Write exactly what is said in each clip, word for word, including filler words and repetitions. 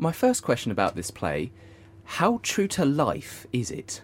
my first question about this play, how true to life is it?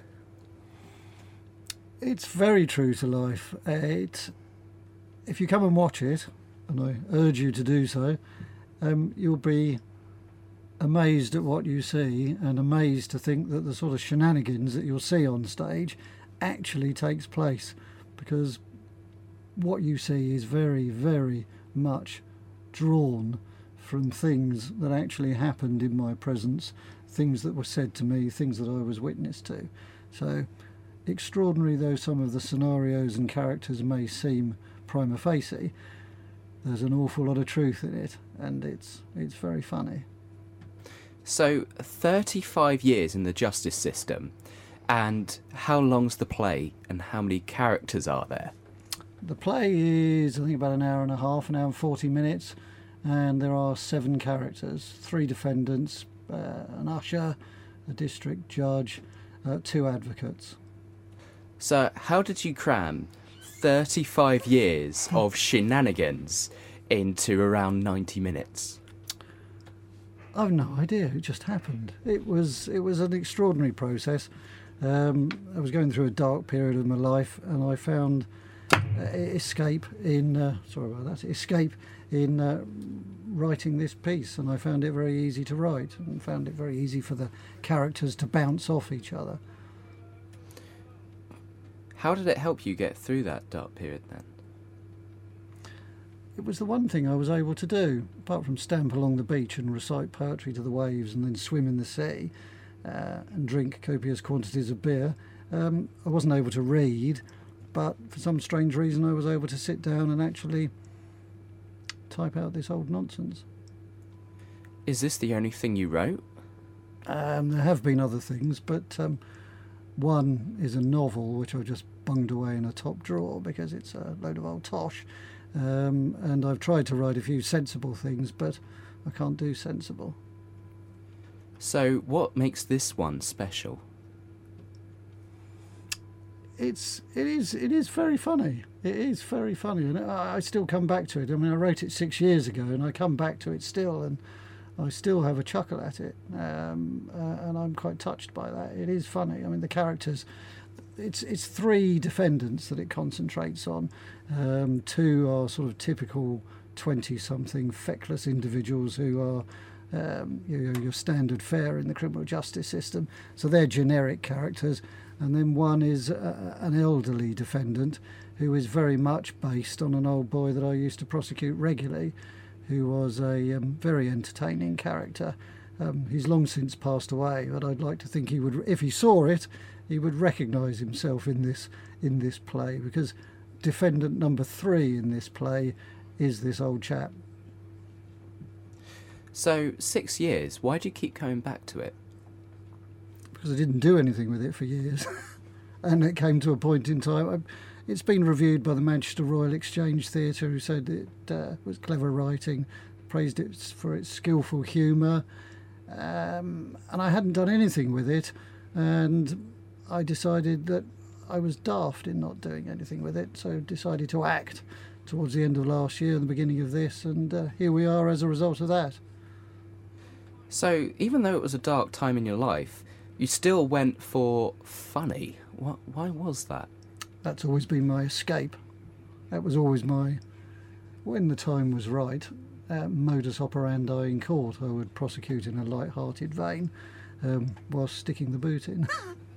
It's very true to life. It, if you come and watch it, and I urge you to do so, um, you'll be amazed at what you see and amazed to think that the sort of shenanigans that you'll see on stage actually takes place, because what you see is very, very much drawn from things that actually happened in my presence, things that were said to me, things that I was witness to. So, extraordinary though some of the scenarios and characters may seem prima facie, there's an awful lot of truth in it, and it's it's very funny. So, thirty-five years in the justice system, and how long's the play, and how many characters are there? The play is, I think, about an hour and a half, an hour and forty minutes, and there are seven characters, three defendants, uh, an usher, a district judge, uh, two advocates. So, how did you cram thirty-five years of shenanigans into around ninety minutes? I've no idea. It just happened. It was it was an extraordinary process. Um, I was going through a dark period of my life, and I found uh, escape in uh, sorry about that escape in uh, writing this piece, and I found it very easy to write, and found it very easy for the characters to bounce off each other. How did it help you get through that dark period then? It was the one thing I was able to do, apart from stamp along the beach and recite poetry to the waves and then swim in the sea uh, and drink copious quantities of beer. Um, I wasn't able to read, but for some strange reason I was able to sit down and actually type out this old nonsense. Is this the only thing you wrote? Um, there have been other things, but um, one is a novel which I just bunged away in a top drawer because it's a load of old tosh. Um, and I've tried to write a few sensible things, but I can't do sensible. So what makes this one special? It's it is it is very funny. It is very funny, and I, I still come back to it. I mean, I wrote it six years ago, and I come back to it still, and I still have a chuckle at it, um, uh, and I'm quite touched by that. It is funny. I mean, the characters. It's it's three defendants that it concentrates on. Um, two are sort of typical twenty-something feckless individuals who are um, you know, your standard fare in the criminal justice system. So they're generic characters. And then one is uh, an elderly defendant who is very much based on an old boy that I used to prosecute regularly, who was a um, very entertaining character. Um, he's long since passed away, but I'd like to think he would, if he saw it, he would recognise himself in this in this play, because defendant number three in this play is this old chap. So, six years, why do you keep coming back to it? Because I didn't do anything with it for years. And it came to a point in time. It's been reviewed by the Manchester Royal Exchange Theatre, who said it uh, was clever writing, praised it for its skillful humour. Um, and I hadn't done anything with it. And I decided that I was daft in not doing anything with it, so decided to act towards the end of last year and the beginning of this, and uh, here we are as a result of that. So, even though it was a dark time in your life, you still went for funny. What, why was that? That's always been my escape. That was always my, when the time was right, uh, modus operandi in court. I would prosecute in a light-hearted vein um, whilst sticking the boot in.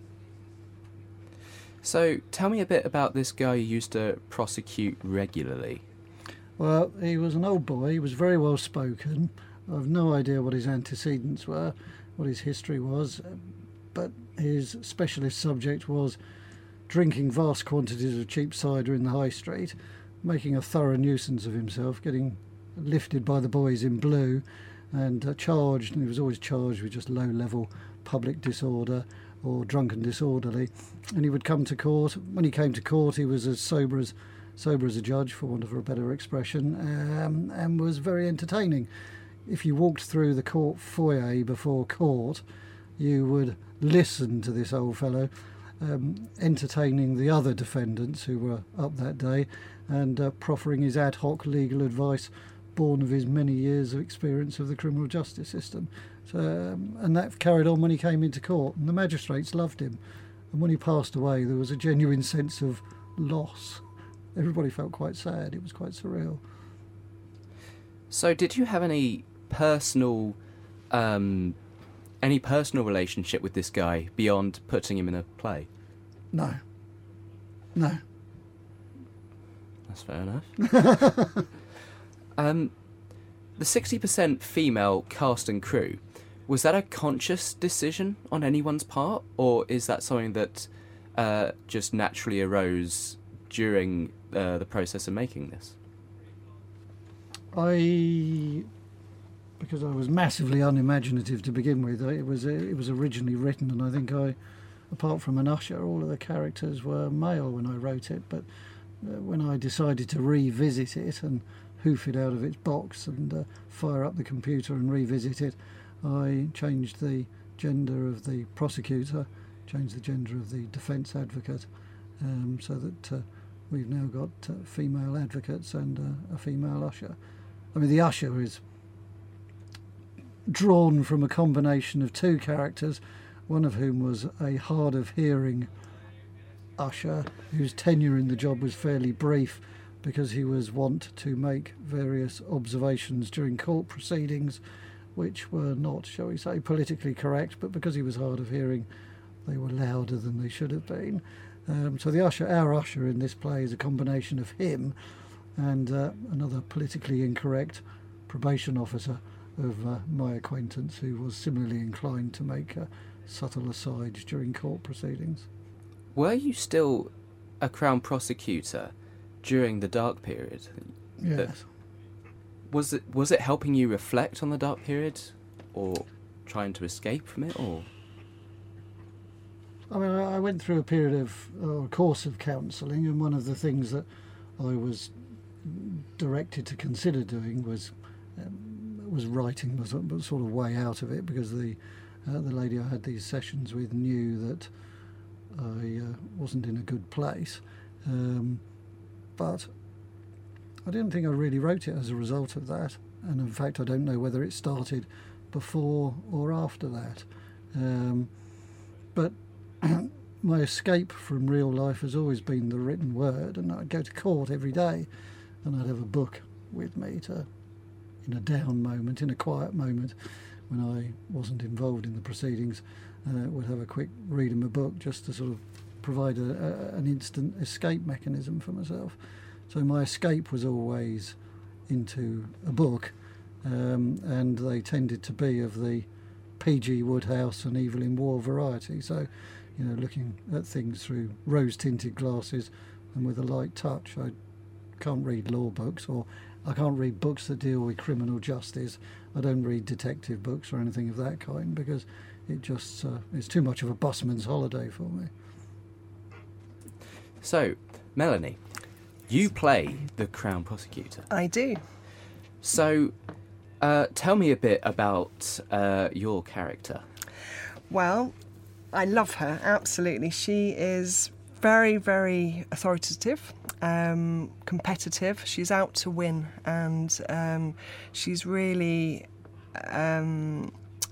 So, tell me a bit about this guy you used to prosecute regularly. Well, he was an old boy. He was very well spoken. I've no idea what his antecedents were, what his history was, but his specialist subject was drinking vast quantities of cheap cider in the high street, making a thorough nuisance of himself, getting lifted by the boys in blue, and uh, charged, and he was always charged with just low-level public disorder or drunken disorderly. And he would come to court. When he came to court, he was as sober as sober as a judge, for want of a better expression, um, and was very entertaining. If you walked through the court foyer before court, you would listen to this old fellow um, entertaining the other defendants who were up that day, and uh, proffering his ad hoc legal advice born of his many years of experience of the criminal justice system. So, um, and that carried on when he came into court, and the magistrates loved him. And when he passed away, there was a genuine sense of loss. Everybody felt quite sad. It was quite surreal. So, did you have any personal, um, any personal relationship with this guy beyond putting him in a play? No. No. That's fair enough. um, the sixty percent female cast and crew, was that a conscious decision on anyone's part, or is that something that uh, just naturally arose during uh, the process of making this? I, because I was massively unimaginative to begin with, it was it was originally written, and I think I, apart from an usher, all of the characters were male when I wrote it. But uh, when I decided to revisit it and hoof it out of its box and uh, fire up the computer and revisit it, I changed the gender of the prosecutor, changed the gender of the defence advocate, um, so that uh, we've now got uh, female advocates and uh, a female usher. I mean, the usher is drawn from a combination of two characters, one of whom was a hard of hearing usher whose tenure in the job was fairly brief because he was wont to make various observations during court proceedings which were not, shall we say, politically correct, but because he was hard of hearing, they were louder than they should have been. Um, so the usher, our usher in this play, is a combination of him and uh, another politically incorrect probation officer of uh, my acquaintance who was similarly inclined to make uh, subtle asides during court proceedings. Were you still a Crown prosecutor during the dark period? Yes. Was it was it helping you reflect on the dark period, or trying to escape from it, or? I mean, I went through a period of, or a course of counselling, and one of the things that I was directed to consider doing was um, was writing was a sort of way out of it, because the uh, the lady I had these sessions with knew that I uh, wasn't in a good place, um, but I didn't think I really wrote it as a result of that, and in fact I don't know whether it started before or after that. Um, but my escape from real life has always been the written word, and I'd go to court every day and I'd have a book with me to, in a down moment, in a quiet moment when I wasn't involved in the proceedings, uh, would have a quick read of my book just to sort of provide a, a, an instant escape mechanism for myself. So my escape was always into a book, um, and they tended to be of the P G Woodhouse and Evil in War variety. So, you know, looking at things through rose-tinted glasses and with a light touch. I can't read law books, or I can't read books that deal with criminal justice. I don't read detective books or anything of that kind, because it just uh, it's too much of a busman's holiday for me. So, Melanie, you play the Crown prosecutor. I do. So, uh, tell me a bit about uh, your character. Well, I love her, absolutely. She is very, very authoritative, um, competitive. She's out to win, and um, she's really... Um,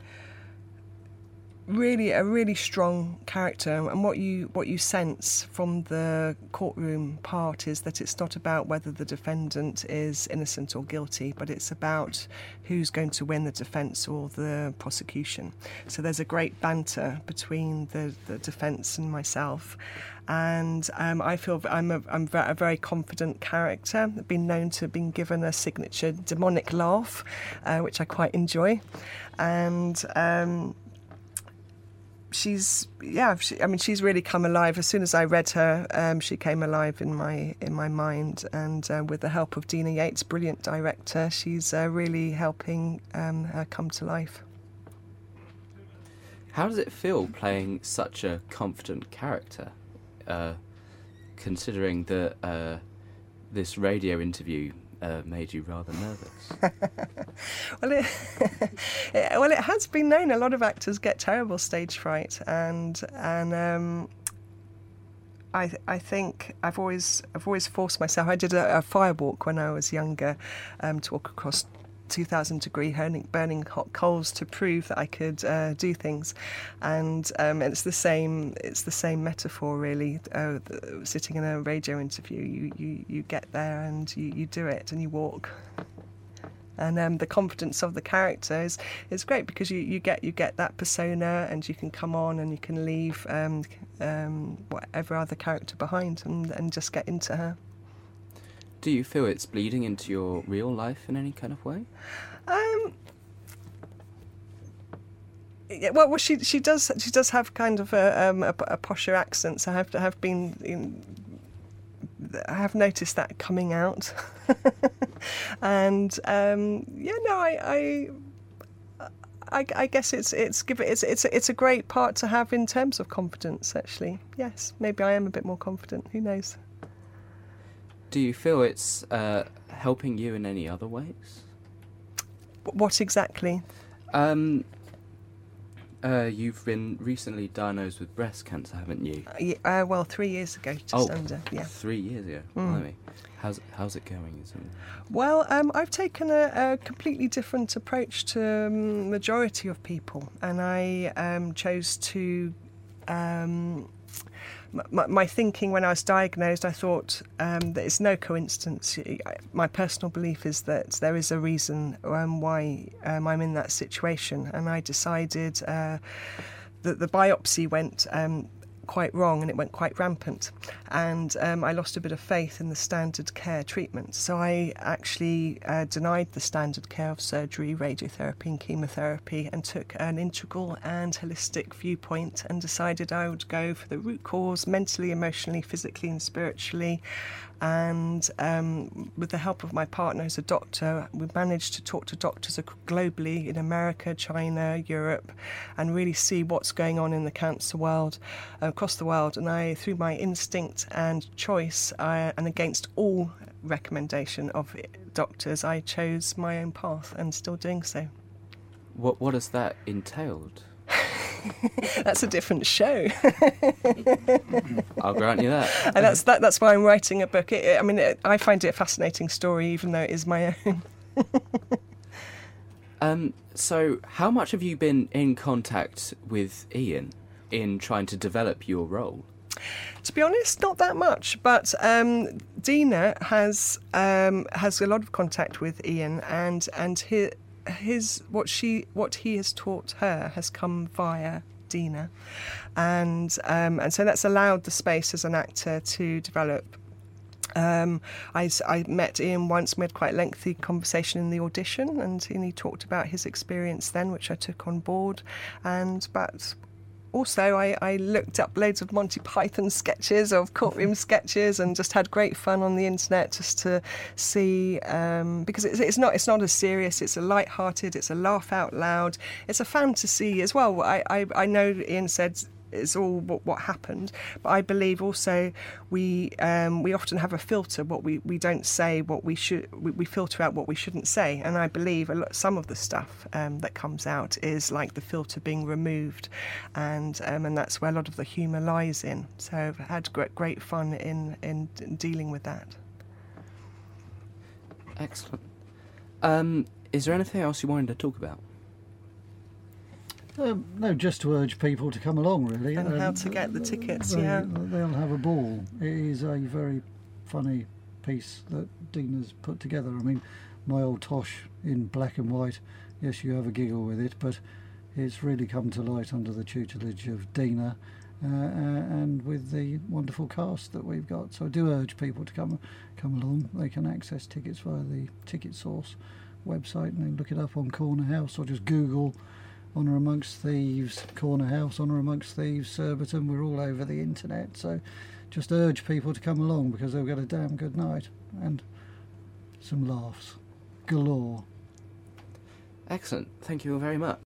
really a really strong character, and what you what you sense from the courtroom part is that it's not about whether the defendant is innocent or guilty, but it's about who's going to win, the defence or the prosecution. So there's a great banter between the, the defence and myself, and um, I feel I'm a, I'm a very confident character. I've been known to have been given a signature demonic laugh, uh, which I quite enjoy, and um, she's yeah she, I mean she's really come alive. As soon as I read her, um, she came alive in my in my mind, and uh, with the help of Dina Yates, brilliant director, she's uh, really helping um, her come to life. How does it feel playing such a confident character, uh, considering that uh, this radio interview Uh, made you rather nervous? well, it, it, well, it has been known a lot of actors get terrible stage fright, and and um, I I think I've always I've always forced myself. I did a, a fire walk when I was younger, um, to walk across two thousand degree burning, burning hot coals to prove that I could uh, do things, and um, it's the same. It's the same metaphor, really. Uh, the, sitting in a radio interview, you, you, you get there and you, you do it and you walk. And um, the confidence of the character is, is great because you, you get you get that persona, and you can come on and you can leave um, um, whatever other character behind and, and just get into her. Do you feel it's bleeding into your real life in any kind of way? Um, yeah, well, well, she she does she does have kind of a um, a, a posher accent. So I have to have been. In, I have noticed that coming out, and um, yeah, no, I, I, I, I guess it's it's give it it's it's it's a great part to have in terms of confidence. Actually, yes, maybe I am a bit more confident. Who knows? Do you feel it's uh, helping you in any other ways? What exactly? Um, uh, you've been recently diagnosed with breast cancer, haven't you? Uh, yeah, uh, well, three years ago, just oh, under. Yeah, three years ago. Mm. Blimey. How's how's it going? Is it... Well, um, I've taken a, a completely different approach to um, majority of people, and I um, chose to. Um, My, my thinking when I was diagnosed, I thought um, that it's no coincidence. My personal belief is that there is a reason um, why um, I'm in that situation, and I decided uh, that the biopsy went um, quite wrong and it went quite rampant, and um, I lost a bit of faith in the standard care treatment. So I actually uh, denied the standard care of surgery, radiotherapy and chemotherapy, and took an integral and holistic viewpoint and decided I would go for the root cause, mentally, emotionally, physically and spiritually. And um, with the help of my partner who's a doctor, we managed to talk to doctors globally in America, China, Europe, and really see what's going on in the cancer world, uh, across the world. And I, through my instinct and choice, I, and against all recommendation of doctors, I chose my own path and still doing so. What what has that entailed? That's a different show. I'll grant you that. And that's that, that's why I'm writing a book. It, I mean, it, I find it a fascinating story, even though it is my own. um. So, how much have you been in contact with Ian in trying to develop your role? To be honest, not that much. But um, Dina has um, has a lot of contact with Ian, and and his. His what she what he has taught her has come via Dina, and um, and so that's allowed the space as an actor to develop. Um, I, I met Ian once. We had quite a lengthy conversation in the audition, and, and he talked about his experience then, which I took on board. And but also I, I looked up loads of Monty Python sketches, of courtroom sketches, and just had great fun on the internet just to see, um, because it's, it's not it's not as serious. It's a light-hearted. It's a laugh out loud. It's a fantasy as well. I I, I know Ian said it's all what, what happened, but I believe also we um, we often have a filter. What we, we don't say, what we should we, we filter out what we shouldn't say, and I believe a lot, some of the stuff um, that comes out is like the filter being removed, and um, and that's where a lot of the humour lies in. So I've had great great fun in in dealing with that. Excellent. Um, is there anything else you wanted to talk about? Um, no, just to urge people to come along, really. And um, how to get the tickets, they, yeah. They'll have a ball. It is a very funny piece that Dina's put together. I mean, my old Tosh in black and white, yes, you have a giggle with it, but it's really come to light under the tutelage of Dina uh, uh, and with the wonderful cast that we've got. So I do urge people to come come along. They can access tickets via the Ticket Source website, and then look it up on Corner House, or just Google Honour Amongst Thieves, Corner House, Honour Amongst Thieves, Surbiton. We're all over the internet, so just urge people to come along because they'll get a damn good night and some laughs galore. Excellent. Thank you very much.